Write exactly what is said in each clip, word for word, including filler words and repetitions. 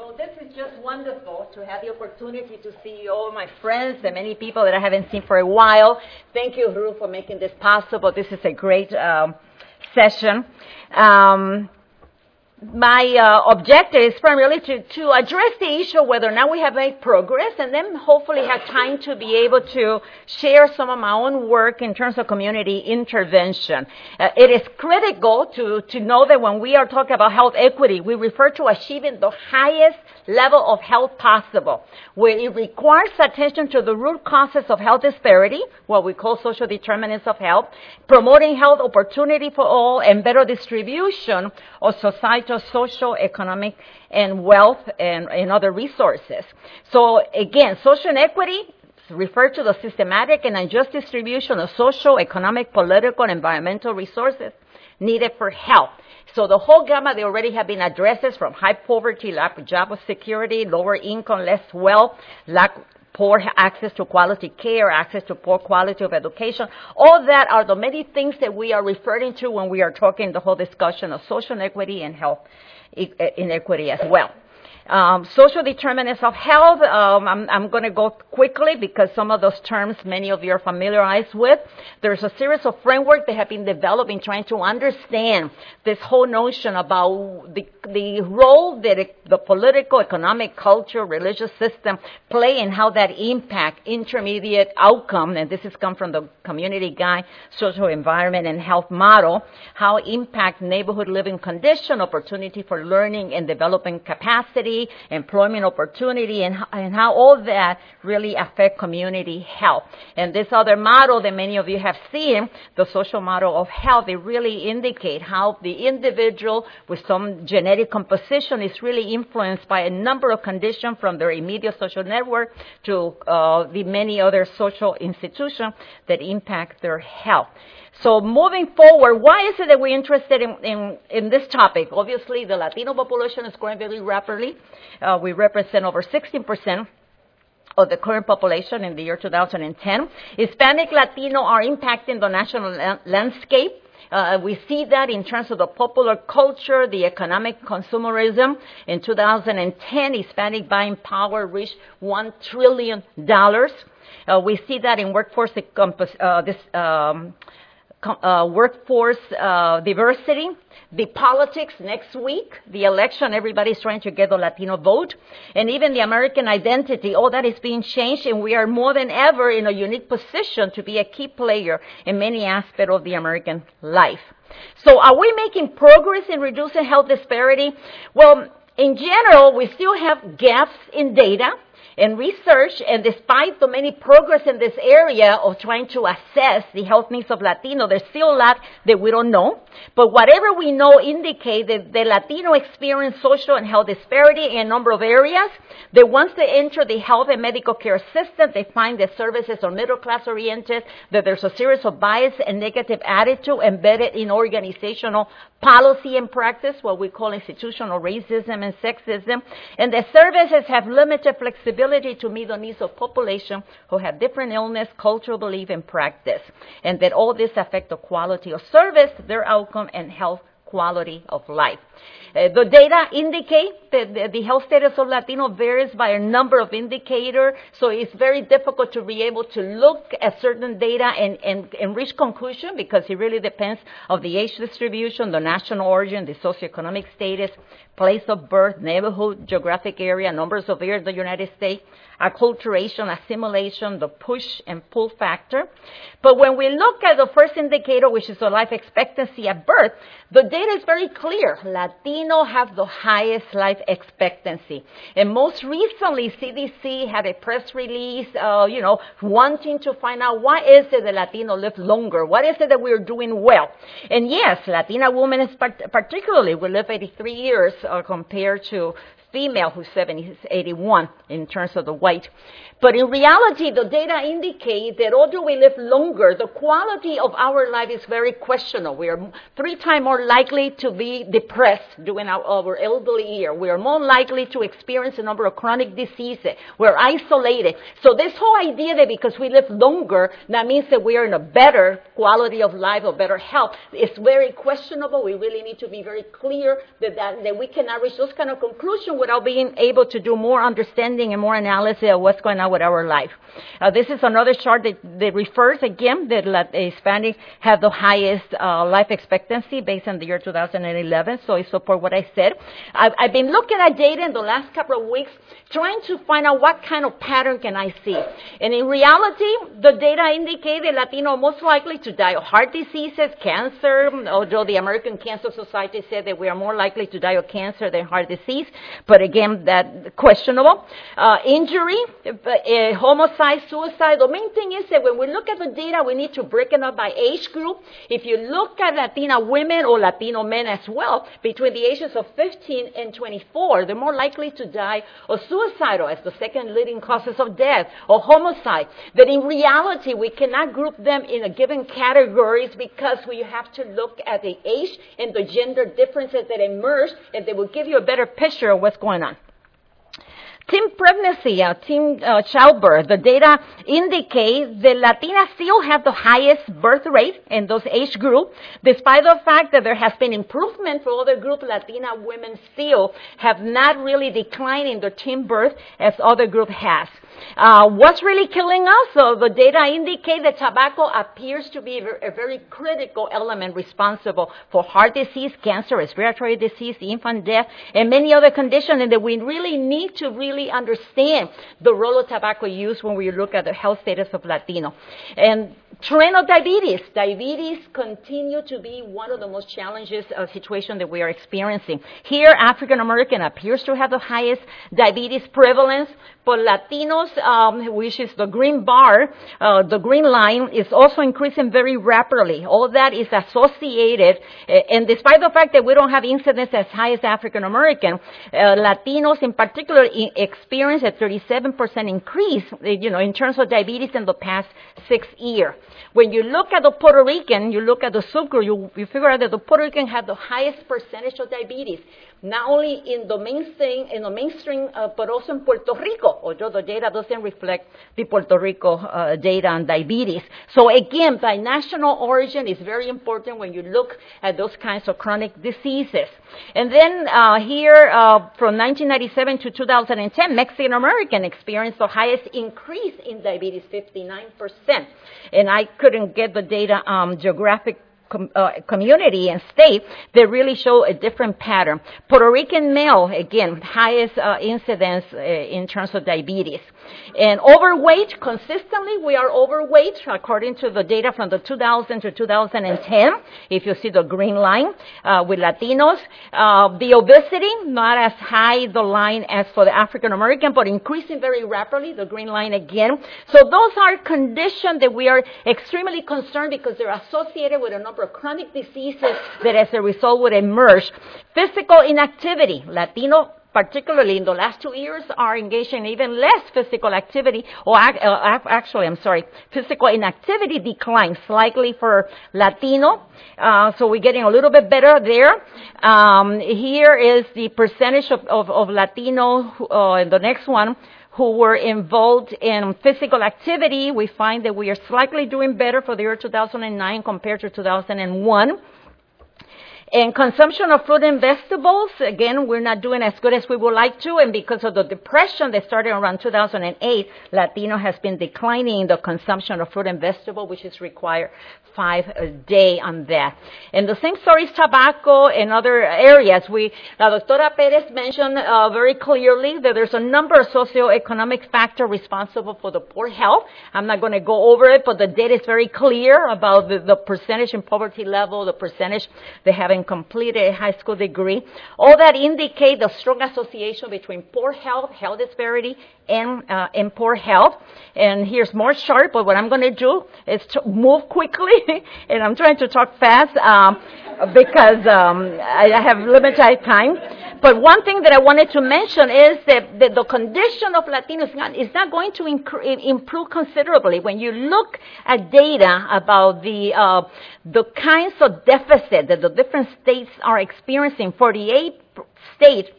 Well, this is just wonderful to have the opportunity to see all my friends and many people that I haven't seen for a while. Thank you, Ruth, for making this possible. This is a great um, session. Um, My uh, objective is primarily to, to address the issue of whether or not we have made progress, and then hopefully have time to be able to share some of my own work in terms of community intervention. Uh, it is critical to, to know that when we are talking about health equity, we refer to achieving the highest level of health possible, where it requires attention to the root causes of health disparity, what we call social determinants of health, promoting health opportunity for all, and better distribution of societal, social, economic, and wealth and, and other resources. So again, social inequity refer to the systematic and unjust distribution of social, economic, political, and environmental resources needed for health. So the whole gamut, they already have been addressed, from high poverty, lack of job security, lower income, less wealth, lack poor access to quality care, access to poor quality of education. All that are the many things that we are referring to when we are talking the whole discussion of social inequity and health inequity as well. Um, social determinants of health, um, I'm, I'm going to go quickly because some of those terms many of you are familiarized with. There's a series of frameworks that have been developed in trying to understand this whole notion about the, the role that it, the political, economic, culture, religious system play and how that impact intermediate outcome, and this has come from the Community Guide, Social Environment and Health Model, how impact neighborhood living condition, opportunity for learning and developing capacity, employment opportunity, and, and how all that really affect community health. And this other model that many of you have seen, the social model of health, they really indicate how the individual with some genetic composition is really influenced by a number of conditions, from their immediate social network to uh, the many other social institutions that impact their health. So moving forward, why is it that we're interested in, in, in this topic? Obviously, the Latino population is growing very rapidly. Uh, we represent over sixteen percent of the current population in the year two thousand ten. Hispanic Latino are impacting the national la- landscape. Uh, we see that in terms of the popular culture, the economic consumerism. In two thousand ten, Hispanic buying power reached one trillion dollars. Uh, we see that in workforce uh, this, um, Uh, workforce uh, diversity, the politics next week, the election, everybody's trying to get the Latino vote, and even the American identity, all that is being changed, and we are more than ever in a unique position to be a key player in many aspects of the American life. So are we making progress in reducing health disparity? Well, in general, we still have gaps in data and research, and despite the many progress in this area of trying to assess the health needs of Latino, there's still a lot that we don't know. But whatever we know indicates that the Latino experience social and health disparity in a number of areas, that once they enter the health and medical care system, they find that services are middle-class oriented, that there's a series of bias and negative attitude embedded in organizational policy and practice, what we call institutional racism and sexism, and the services have limited flexibility to meet the needs of population who have different illness, cultural belief, and practice, and that all this affect the quality of service, their outcome, and health quality of life. Uh, the data indicate that the, the health status of Latino varies by a number of indicators, so it's very difficult to be able to look at certain data and, and, and reach conclusion, because it really depends on the age distribution, the national origin, the socioeconomic status, place of birth, neighborhood, geographic area, numbers of years in the United States, acculturation, assimilation, the push and pull factor. But when we look at the first indicator, which is the life expectancy at birth, the data is very clear. Latino have the highest life expectancy. And most recently, C D C had a press release, uh, you know, wanting to find out why is it that Latino live longer? What is it that we're doing well? And yes, Latina women is part- particularly will live eighty-three years uh, compared to female who's seventy, eighty-one in terms of the white. But in reality, the data indicate that although we live longer, the quality of our life is very questionable. We are three times more likely to be depressed during our, our elderly year. We are more likely to experience a number of chronic diseases. We're isolated. So this whole idea that because we live longer, that means that we are in a better quality of life or better health is very questionable. We really need to be very clear that, that, that we cannot reach those kind of conclusions without being able to do more understanding and more analysis of what's going on with our life. Uh, this is another chart that, that refers, again, that Hispanics have the highest uh, life expectancy based on the year two thousand eleven, so it supports what I said. I've, I've been looking at data in the last couple of weeks, trying to find out what kind of pattern can I see. And in reality, the data indicate that Latino are most likely to die of heart diseases, cancer, although the American Cancer Society said that we are more likely to die of cancer than heart disease, but again, that questionable. Uh, injury, uh, homicide, suicide. The main thing is that when we look at the data, we need to break it up by age group. If you look at Latina women or Latino men as well, between the ages of fifteen and twenty-four, they're more likely to die of suicidal as the second leading causes of death, or homicide. That in reality, we cannot group them in a given categories because we have to look at the age and the gender differences that emerge, and they will give you a better picture of what's going on. Teen pregnancy, uh, teen uh, childbirth, the data indicate that Latinas still have the highest birth rate in those age groups, despite the fact that there has been improvement for other groups. Latina women still have not really declined in their teen birth as other group has. Uh, what's really killing us? So the data indicate that tobacco appears to be a very critical element responsible for heart disease, cancer, respiratory disease, infant death, and many other conditions, and that we really need to really understand the role of tobacco use when we look at the health status of Latino. And trend of diabetes. Diabetes continue to be one of the most challenges uh, situation that we are experiencing. Here, African American appears to have the highest diabetes prevalence, but Latinos, um, which is the green bar, uh, the green line, is also increasing very rapidly. All that is associated, uh, and despite the fact that we don't have incidence as high as African American, uh, Latinos in particular in, experience a thirty-seven percent increase, uh, you know, in terms of diabetes in the past six years. When you look at the Puerto Rican, you look at the subgroup, you, you figure out that the Puerto Rican have the highest percentage of diabetes, not only in the mainstream, in the mainstream, uh, but also in Puerto Rico, although the data doesn't reflect the Puerto Rico uh, data on diabetes. So again, by national origin is very important when you look at those kinds of chronic diseases. And then uh, here, uh, from nineteen ninety-seven to two thousand ten, Mexican American experienced the highest increase in diabetes, fifty-nine percent. And I couldn't get the data um, geographic Com, uh, community and state that really show a different pattern. Puerto Rican male, again, highest uh, incidence uh, in terms of diabetes. And overweight, consistently we are overweight according to the data from the two thousand to two thousand ten, if you see the green line uh, with Latinos. Uh, the obesity, not as high the line as for the African American, but increasing very rapidly, the green line again. So those are conditions that we are extremely concerned because they're associated with a number of chronic diseases that as a result would emerge. Physical inactivity, Latino particularly in the last two years, are engaged in even less physical activity, or uh, actually, I'm sorry, physical inactivity declines slightly for Latino, uh, so we're getting a little bit better there. Um, here is the percentage of, of, of Latino, uh, in the next one, who were involved in physical activity. We find that we are slightly doing better for the year two thousand nine compared to two thousand one. And consumption of fruit and vegetables, again, we're not doing as good as we would like to, and because of the depression that started around two thousand eight, Latino has been declining in the consumption of fruit and vegetable, which is required five a day on that. And the same story is tobacco and other areas. We, uh, Doctora Perez mentioned uh, very clearly that there's a number of socioeconomic factors responsible for the poor health. I'm not going to go over it, but the data is very clear about the, the percentage in poverty level, the percentage that haven't completed a high school degree. All that indicate the strong association between poor health, health disparity, and, uh, and poor health. And here's more chart, but what I'm going to do is to move quickly, and I'm trying to talk fast um, because um, I have limited time. But one thing that I wanted to mention is that, that the condition of Latinos is not going to inc- improve considerably. When you look at data about the uh, the kinds of deficit that the different states are experiencing, forty-eight states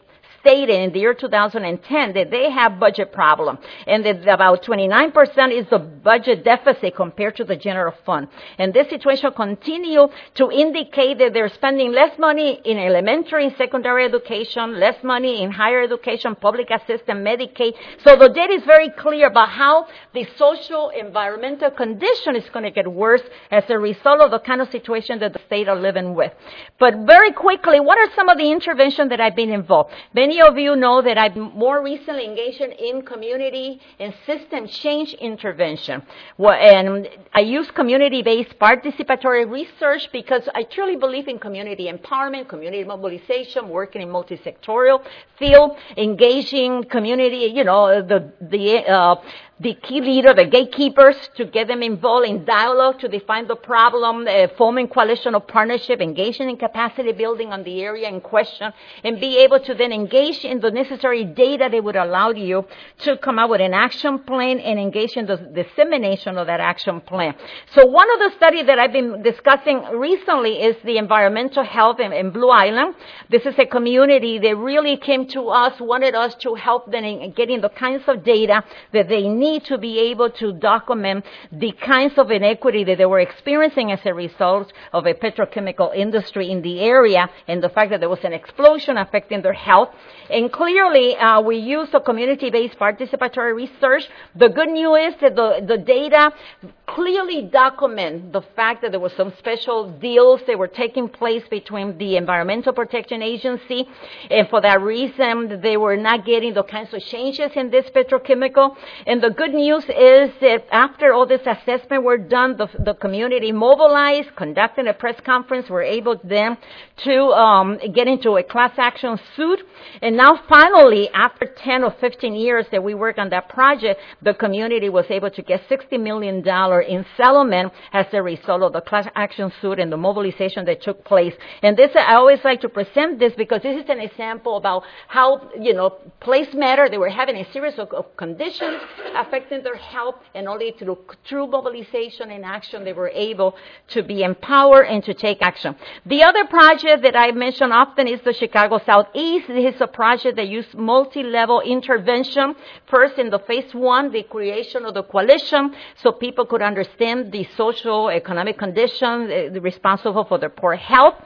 stated in the year two thousand ten that they have budget problem, and that about twenty-nine percent is the budget deficit compared to the general fund. And this situation continue to indicate that they're spending less money in elementary and secondary education, less money in higher education, public assistance, Medicaid. So the data is very clear about how the social environmental condition is going to get worse as a result of the kind of situation that the state are living with. But very quickly, what are some of the interventions that I've been involved? Many of you know that I've more recently engaged in community and system change intervention. Well, and I use community-based participatory research because I truly believe in community empowerment, community mobilization, working in multi-sectorial field, engaging community, you know, the, the, uh, the key leader, the gatekeepers, to get them involved in dialogue to define the problem, uh, forming coalition of partnership, engaging in capacity building on the area in question, and be able to then engage in the necessary data that would allow you to come up with an action plan and engage in the dissemination of that action plan. So one of the studies that I've been discussing recently is the environmental health in, in Blue Island. This is a community that really came to us, wanted us to help them in getting the kinds of data that they need need to be able to document the kinds of inequity that they were experiencing as a result of a petrochemical industry in the area, and the fact that there was an explosion affecting their health. And clearly, uh, we used a community-based participatory research. The good news is that the, the data clearly document the fact that there were some special deals that were taking place between the Environmental Protection Agency, and for that reason, they were not getting the kinds of changes in this petrochemical. And the good news is that after all this assessment were done, the, the community mobilized, conducted a press conference, were able then to um, get into a class action suit. And now finally, after ten or fifteen years that we worked on that project, the community was able to get sixty million dollars in settlement as a result of the class action suit and the mobilization that took place. And this, I always like to present this because this is an example about how, you know, place matter. They were having a series of, of conditions affecting their health, and only through true mobilization and action they were able to be empowered and to take action. The other project that I mention often is the Chicago Southeast. This is a project that used multi-level intervention. First, in the phase one, the creation of the coalition, so people could understand the social, economic conditions uh, responsible for their poor health.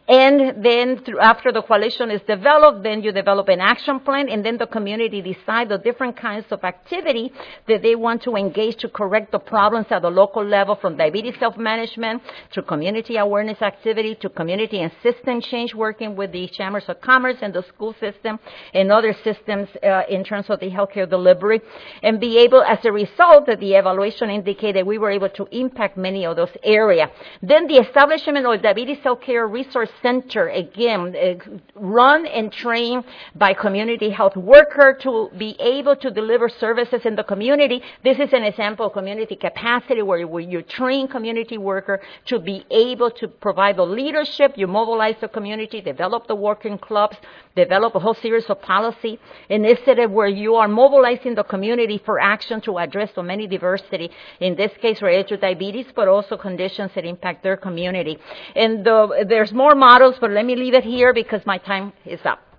And then through, after the coalition is developed, then you develop an action plan, and then the community decide the different kinds of activity that they want to engage to correct the problems at the local level, from diabetes self-management to community awareness activity to community and system change, working with the chambers of commerce and the school system and other systems uh, in terms of the healthcare delivery, and be able, as a result, that the evaluation indicated we were able to impact many of those areas. Then the establishment of Diabetes Healthcare Resource Center, again, uh, run and trained by community health worker to be able to deliver services in the community. This is an example of community capacity where you train community worker to be able to provide the leadership. You mobilize the community, develop the working clubs, develop a whole series of policy initiatives where you are mobilizing the community for action to address the many diversity, in this case related to diabetes, but also conditions that impact their community. And the, there's more models, but let me leave it here because my time is up.